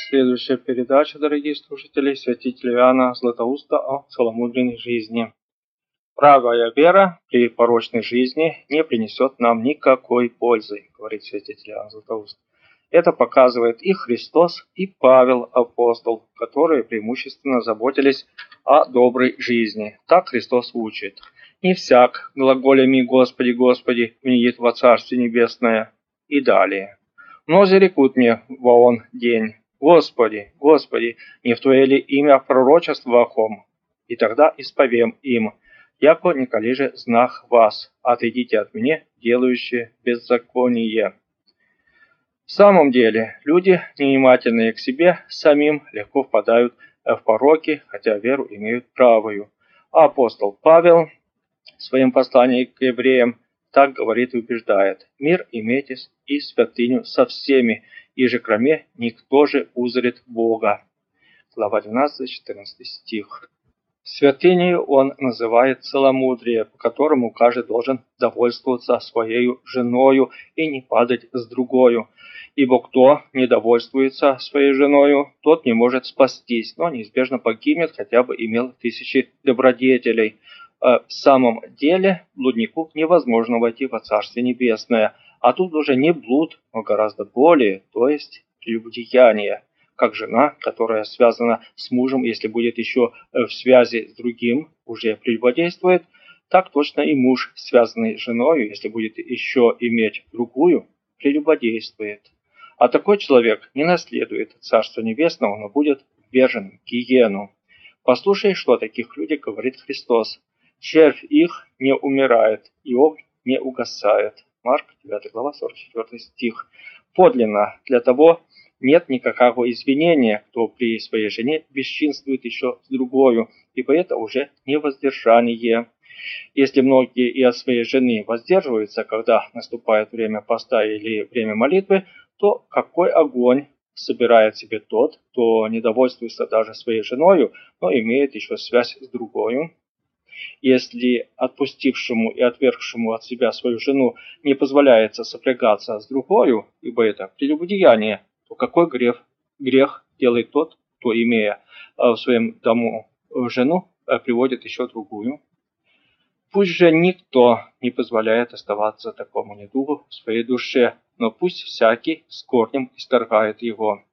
Следующая передача, дорогие слушатели, святителя Иоанна Златоуста о целомудренной жизни. Правая вера при порочной жизни не принесет нам никакой пользы, говорит святитель Иоанн Златоуст. Это показывает и Христос, и Павел, апостол, которые преимущественно заботились о доброй жизни. Так Христос учит. «Не всяк глаголями Господи, Господи, внедет во Царствие Небесное». И далее. «Мнози рекут мне во он день, Господи, Господи, не в Твое ли имя пророчество охом? И тогда исповем им, яко николи же знах вас, отойдите от меня, делающие беззаконие». В самом деле, люди, невнимательные к себе самим, легко впадают в пороки, хотя веру имеют правую. А апостол Павел в своем послании к евреям так говорит и убеждает: «Мир имейте и святыню со всеми, и же кроме никто же узрит Бога». Глава 12, 14 стих. Святынею он называет целомудрие, по которому каждый должен довольствоваться своею женою и не падать с другою. Ибо кто не довольствуется своей женою, тот не может спастись, но неизбежно погибнет, хотя бы имел 1000 добродетелей. В самом деле блуднику невозможно войти во Царствие Небесное, а тут уже не блуд, но гораздо более, то есть прелюбодеяние. Как жена, которая связана с мужем, если будет еще в связи с другим, уже прелюбодействует, так точно и муж, связанный с женой, если будет еще иметь другую, прелюбодействует. А такой человек не наследует Царство Небесного, но будет ввержен в гиену. Послушай, что о таких людях говорит Христос. «Червь их не умирает, и огонь не угасает». Марк 9 глава 44 стих. Подлинно для того нет никакого извинения, кто при своей жене бесчинствует еще с другою, ибо это уже не воздержание. Если многие и от своей жены воздерживаются, когда наступает время поста или время молитвы, то какой огонь собирает себе тот, кто не довольствуется даже своей женою, но имеет еще связь с другою? Если отпустившему и отвергшему от себя свою жену не позволяется сопрягаться с другою, ибо это прелюбодеяние, то какой грех делает тот, кто, имея в своем дому жену, приводит еще другую? Пусть же никто не позволяет оставаться такому недугу в своей душе, но пусть всякий с корнем исторгает его.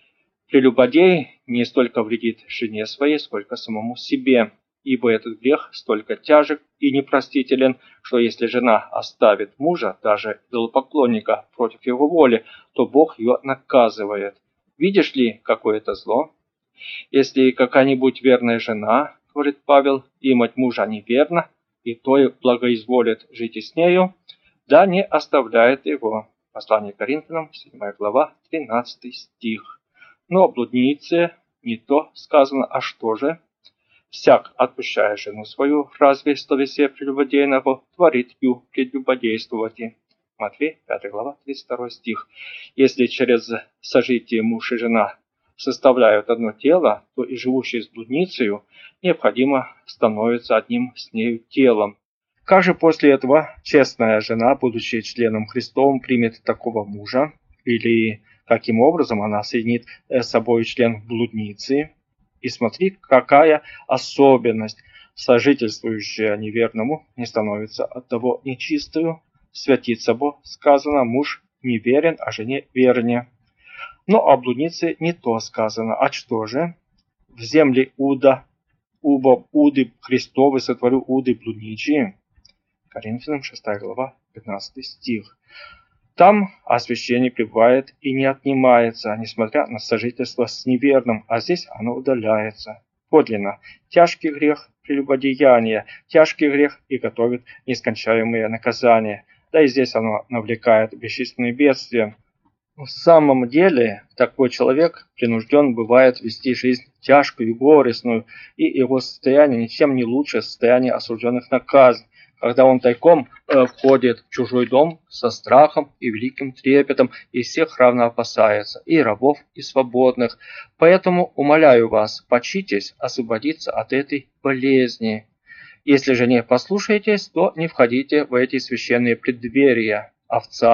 Прелюбодей не столько вредит жене своей, сколько самому себе, ибо этот грех столько тяжек и непростителен, что если жена оставит мужа, даже идолопоклонника, против его воли, то Бог ее наказывает. Видишь ли, какое это зло? Если какая-нибудь верная жена, говорит Павел, имать мужа неверно, и то и благоизволит жить и с нею, да не оставляет его. Послание к Коринфянам, 7 глава, 13 стих. Но о блуднице не то сказано, а что же? «Всяк, отпущая жену свою, разве словесе прелюбодейного, творит ю прелюбодействовать». Матфей, 5 глава, 32 стих. Если через сожитие муж и жена составляют одно тело, то и живущий с блудницею необходимо становится одним с нею телом. Как же после этого честная жена, будучи членом Христовым, примет такого мужа? Или каким образом она соединит с собой член блудницы? И смотри, какая особенность. Сожительствующая неверному не становится от того нечистою. Святится Бог, сказано, муж неверен, а жене вернее. Но о блуднице не то сказано. А что же? В земле уда, убо уды Христовы сотворю уды блудничие. Коринфянам 6 глава, 15 стих. Там освящение пребывает и не отнимается, несмотря на сожительство с неверным, а здесь оно удаляется. Подлинно, тяжкий грех прелюбодеяния, тяжкий грех и готовит нескончаемые наказания. Да и здесь оно навлекает бесчисленные бедствия. В самом деле, такой человек принужден бывает вести жизнь тяжкую и горестную, и его состояние ничем не лучше состояния осужденных на казнь, когда он тайком входит в чужой дом со страхом и великим трепетом, и всех равно опасается, и рабов, и свободных. Поэтому умоляю вас, почитесь освободиться от этой болезни. Если же не послушаетесь, то не входите в эти священные преддверия. Овцам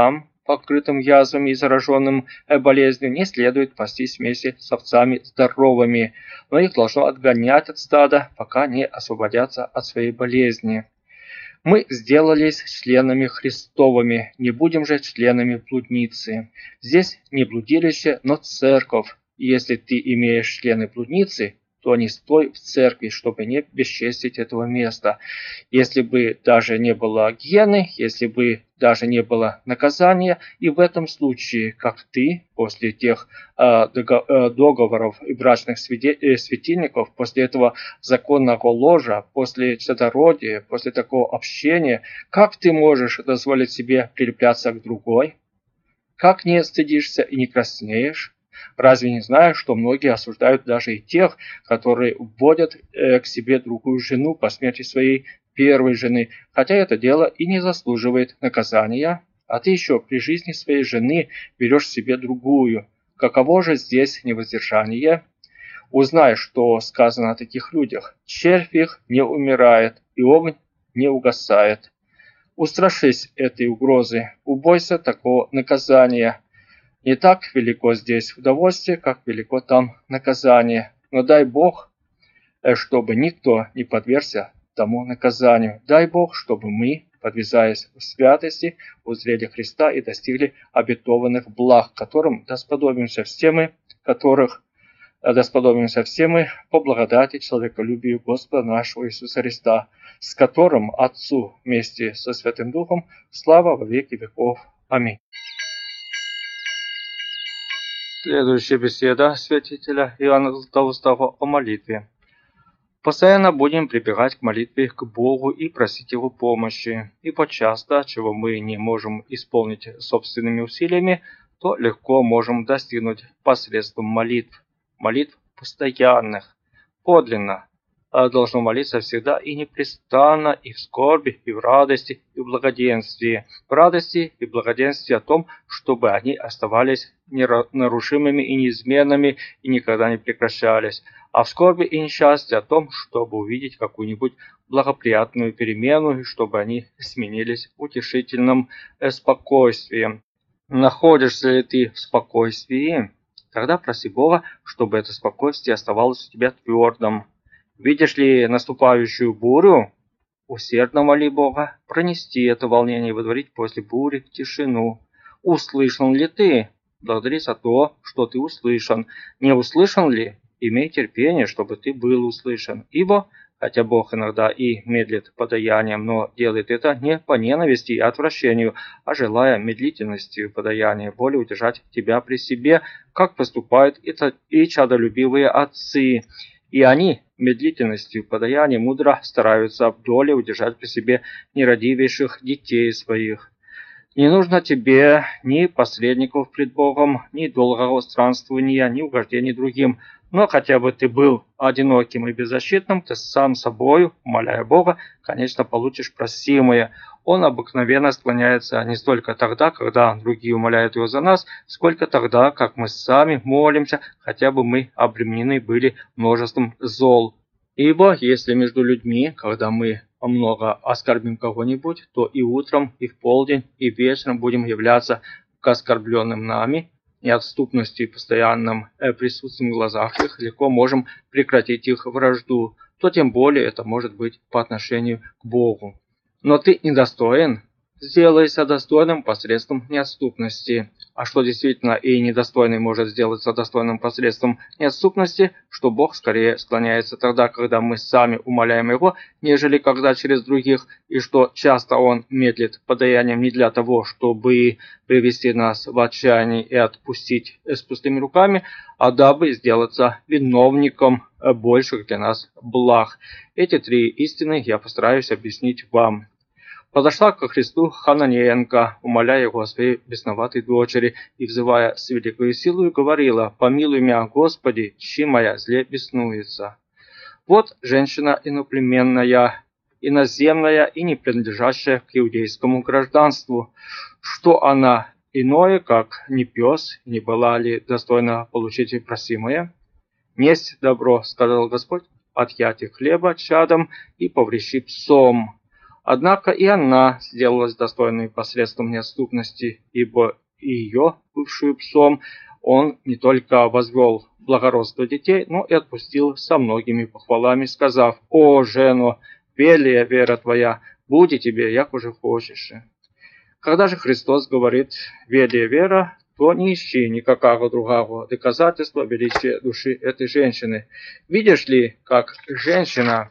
покрытым язвами и зараженным болезнью, не следует пастись вместе с овцами здоровыми, но их должно отгонять от стада, пока не освободятся от своей болезни. Мы сделались членами Христовыми, не будем же членами блудницы. Здесь не блудилище, но церковь. И если ты имеешь члены блудницы, то не стой в церкви, чтобы не бесчестить этого места. Если бы даже не было гиены, если бы даже не было наказания, и в этом случае, как ты, после тех договоров и брачных светильников, после этого законного ложа, после чадородия, после такого общения, как ты можешь дозволить себе прилепляться к другой? Как не стыдишься и не краснеешь? Разве не знаешь, что многие осуждают даже и тех, которые вводят к себе другую жену по смерти своей первой жены, хотя это дело и не заслуживает наказания, а ты еще при жизни своей жены берешь себе другую. Каково же здесь невоздержание? Узнай, что сказано о таких людях. Червь их не умирает, и огонь не угасает. Устрашись этой угрозы, убойся такого наказания. Не так велико здесь удовольствие, как велико там наказание. Но дай Бог, чтобы никто не подвергся тому наказанию. Дай Бог, чтобы мы, подвязаясь в святости, узрели Христа и достигли обетованных благ, которым досподобимся все мы, по благодати человеколюбию Господа нашего Иисуса Христа, с которым Отцу вместе со Святым Духом слава во веки веков. Аминь. Следующая беседа святителя Иоанна Златоустого о молитве. Постоянно будем прибегать к молитве к Богу и просить Его помощи. Ибо часто, чего мы не можем исполнить собственными усилиями, то легко можем достигнуть посредством молитв. Молитв постоянных, подлинно. Должно молиться всегда и непрестанно, и в скорби, и в радости, и в благоденствии. В радости и благоденствии о том, чтобы они оставались нерушимыми и неизменными, и никогда не прекращались. А в скорби и несчастье о том, чтобы увидеть какую-нибудь благоприятную перемену, и чтобы они сменились утешительным спокойствием. Находишься ли ты в спокойствии? Тогда проси Бога, чтобы это спокойствие оставалось у тебя твердым. Видишь ли наступающую бурю? Усердно моли Бога пронести это волнение и водворить после бури тишину. Услышан ли ты? Благодари за то, что ты услышан. Не услышан ли? Имей терпение, чтобы ты был услышан. Ибо, хотя Бог иногда и медлит подаянием, но делает это не по ненависти и отвращению, а желая медлительностью подаяния более удержать тебя при себе, как поступают и чадолюбивые отцы. И они медлительностью подаяния мудро стараются вдоле удержать при себе нерадивейших детей своих. Не нужно тебе ни посредников пред Богом, ни долгого странствования, ни угождений другим. Но хотя бы ты был одиноким и беззащитным, ты сам собою, умоляя Бога, конечно, получишь просимое. Он обыкновенно склоняется не столько тогда, когда другие умоляют его за нас, сколько тогда, как мы сами молимся, хотя бы мы обременены были множеством зол. Ибо если между людьми, когда мы много оскорбим кого-нибудь, то и утром, и в полдень, и вечером будем являться к оскорбленным нами, неотступностью и постоянным присутствием в глазах их легко можем прекратить их вражду, то тем более это может быть по отношению к Богу. Но ты недостоин, сделайся достойным посредством неотступности. А что действительно и недостойный может сделаться достойным посредством неотступности, что Бог скорее склоняется тогда, когда мы сами умоляем Его, нежели когда через других, и что часто Он медлит подаянием не для того, чтобы привести нас в отчаяние и отпустить с пустыми руками, а дабы сделаться виновником больших для нас благ. Эти три истины я постараюсь объяснить вам. Подошла ко Христу Хананеенко, умоляя его о своей бесноватой дочери, и, взывая с великою силою, говорила: «Помилуй меня, Господи, чи моя зле беснуется». Вот женщина иноплеменная, иноземная и не принадлежащая к иудейскому гражданству. Что она иное, как не пес, не была ли достойна получить просимое? «Несть добро, — сказал Господь, — отъяти хлеба чадом и поврещи псом». Однако и она сделалась достойной посредством неотступности, ибо и ее, бывшую псом, он не только возвел благородство детей, но и отпустил со многими похвалами, сказав: «О, жено, велия вера твоя, буди тебе, як уже хочешь». Когда же Христос говорит «велия вера», то не ищи никакого другого доказательства величия души этой женщины. Видишь ли, как женщина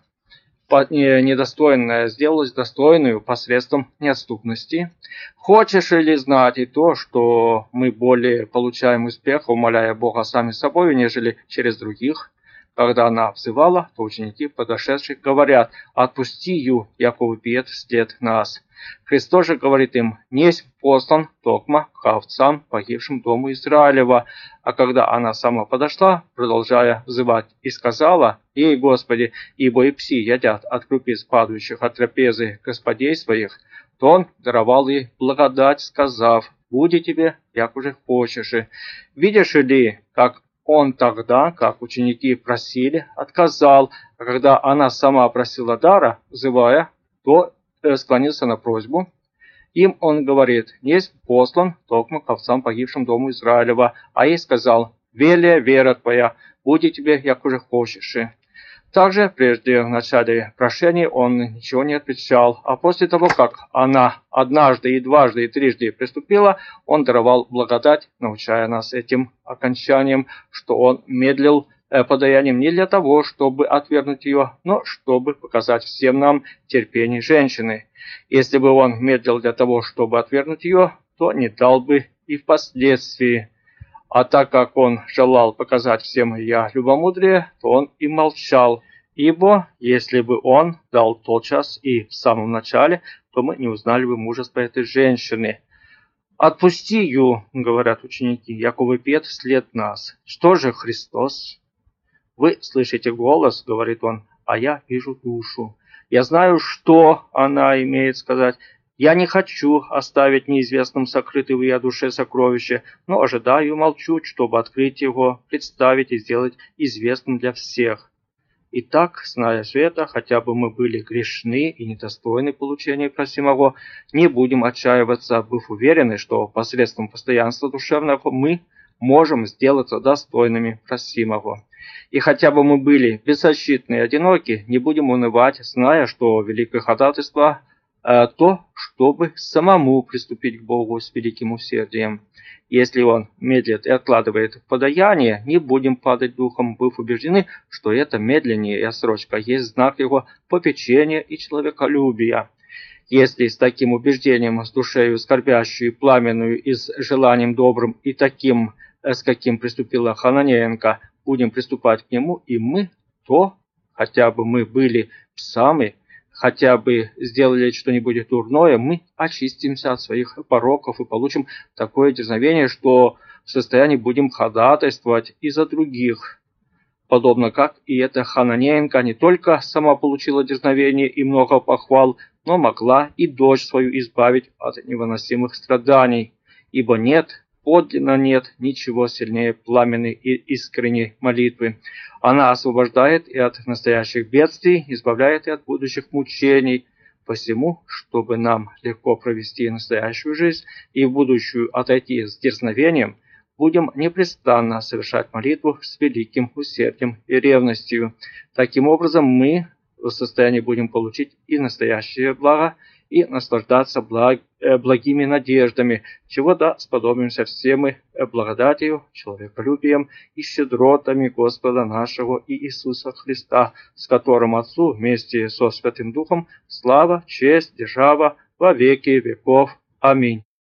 недостойная сделалась достойную посредством неотступности? Хочешь ли знать и то, что мы более получаем успеха, умоляя Бога сами собой, нежели через других? Когда она взывала, то ученики, подошедшие, говорят: «Отпусти ее, яко выпьет вслед нас». Христос же говорит им: «Несть послан токма к овцам, погибшим дому Израилева». А когда она сама подошла, продолжая взывать, и сказала: «Ей, Господи, ибо и пси едят от крупиц, падающих от трапезы господей своих», то он даровал ей благодать, сказав: «Буди тебе, як уже хочешь». Видишь ли, как он тогда, как ученики просили, отказал, а когда она сама просила дара, взывая, то склонился на просьбу. Им он говорит: «Есть послан токмо к овцам, погибшим дому Израилева». А ей сказал: «Велия вера твоя, буди тебе, як уже хочешь». Также, прежде в начале прошения, он ничего не отвечал, а после того, как она однажды и дважды и трижды приступила, он даровал благодать, научая нас этим окончанием, что он медлил подаянием не для того, чтобы отвергнуть ее, но чтобы показать всем нам терпение женщины. Если бы он медлил для того, чтобы отвергнуть ее, то не дал бы и впоследствии. А так как он желал показать всем ее любомудрие, то он и молчал. Ибо, если бы он дал тотчас и в самом начале, то мы не узнали бы мужества этой женщины. «Отпусти ее, — говорят ученики, — яко выпьет вслед нас». Что же Христос? «Вы слышите голос, — говорит он, — а я вижу душу. Я знаю, что она имеет сказать. Я не хочу оставить неизвестным сокрытое в ее душе сокровище, но ожидаю и молчу, чтобы открыть его, представить и сделать известным для всех. Итак, зная это, хотя бы мы были грешны и недостойны получения просимого, не будем отчаиваться, быв уверены, что посредством постоянства душевного мы можем сделаться достойными просимого. И хотя бы мы были беззащитны и одиноки, не будем унывать, зная, что великое ходатайство то, чтобы самому приступить к Богу с великим усердием. Если он медлит и откладывает подаяние, не будем падать духом, быв убеждены, что это медление и отсрочка есть знак его попечения и человеколюбия. Если с таким убеждением, с душею скорбящую, пламенную и с желанием добрым, и таким, с каким приступила Хананеенко, будем приступать к нему и мы, то, хотя бы мы были псами, хотя бы сделали что-нибудь дурное, мы очистимся от своих пороков и получим такое дерзновение, что в состоянии будем ходатайствовать и за других. Подобно как и эта Хананеенко не только сама получила дерзновение и много похвал, но могла и дочь свою избавить от невыносимых страданий, ибо нет, подлинно нет ничего сильнее пламенной и искренней молитвы. Она освобождает и от настоящих бедствий, избавляет и от будущих мучений. Посему, чтобы нам легко провести настоящую жизнь и в будущую отойти с дерзновением, будем непрестанно совершать молитву с великим усердием и ревностью. Таким образом, мы в состоянии будем получить и настоящее благо, и наслаждаться благими надеждами, чего да сподобимся все мы благодатью, человеколюбием и щедротами Господа нашего и Иисуса Христа, с которым Отцу вместе со Святым Духом слава, честь, держава во веки веков. Аминь.